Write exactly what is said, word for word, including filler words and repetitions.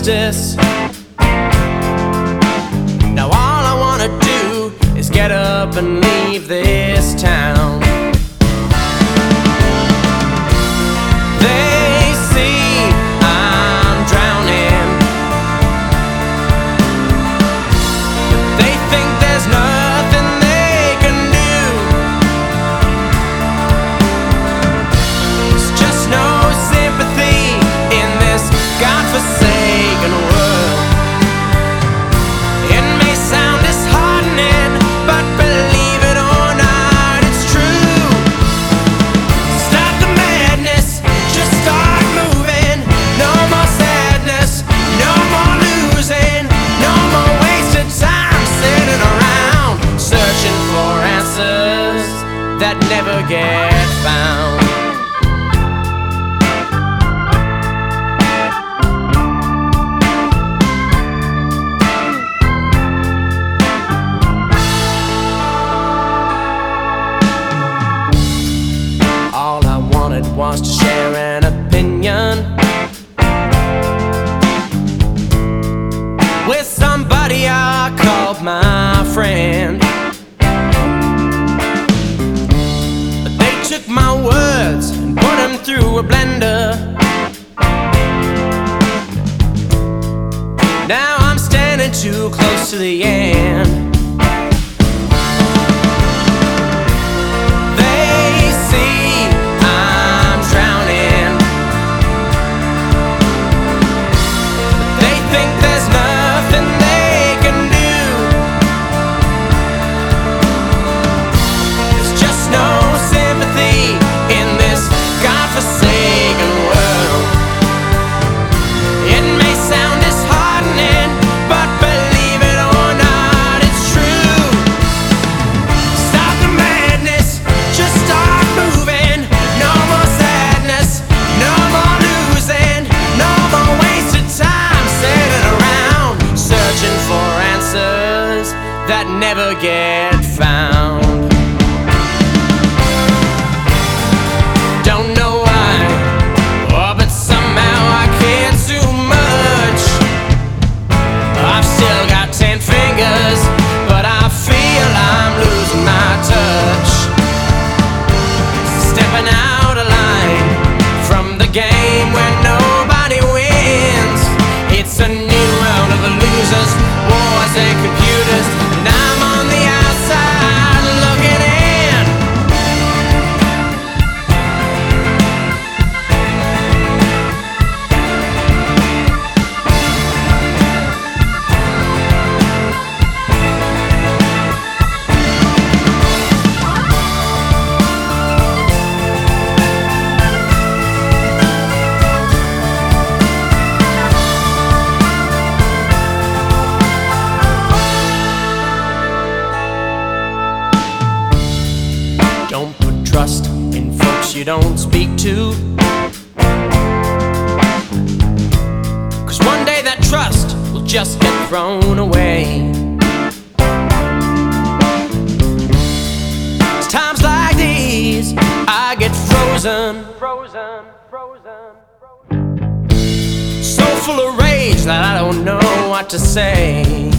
justice. Now all I wanna do is get up and leave this town. They see I'm drowning, but they think there's nothing they can do. There's just no sympathy in this godforsaken world. It may sound disheartening, but believe it or not, it's true. Stop the madness, just start moving. No more sadness, no more losing, no more wasted time sitting around searching for answers that never get found. All I wanted was to share an opinion with somebody I called my friend. But they took my words and put them through a blender. Now I'm standing too close to the end. That never get found. Don't know why, oh, but somehow I care too much. I've still got ten fingers, but I feel I'm losing my touch. Stepping out of line from the game where nobody wins. It's a new round of the losers, wars and computers. And I'm on the outside looking in. Don't put trust in folks you don't speak to, 'cause one day that trust will just get thrown away. It's times like these I get frozen, frozen, frozen, frozen. So full of rage that I don't know what to say.